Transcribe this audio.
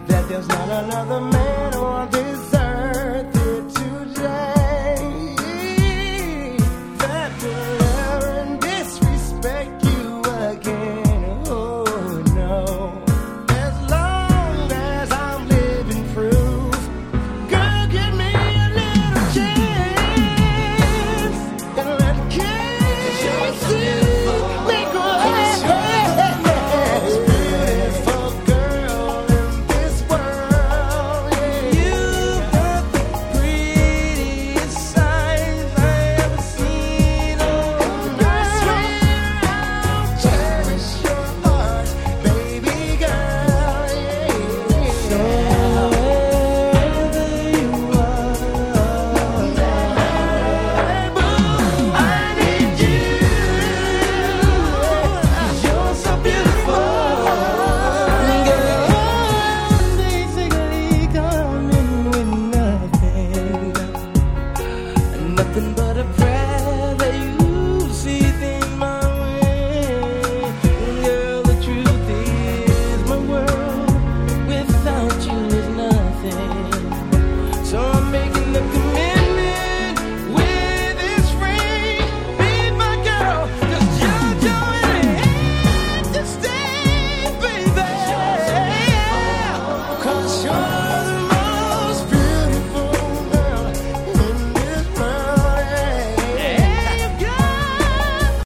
that there's not another man on this earth here today that will ever disrespect you again. Oh no. As long as I'm living proof, girl, give me a little chance and let the kiss make a beautiful girl in this world. Yeah. You've got the prettiest eyes I ever seen. Oh, I swear I'll cherish your heart, baby girl. Yeah. So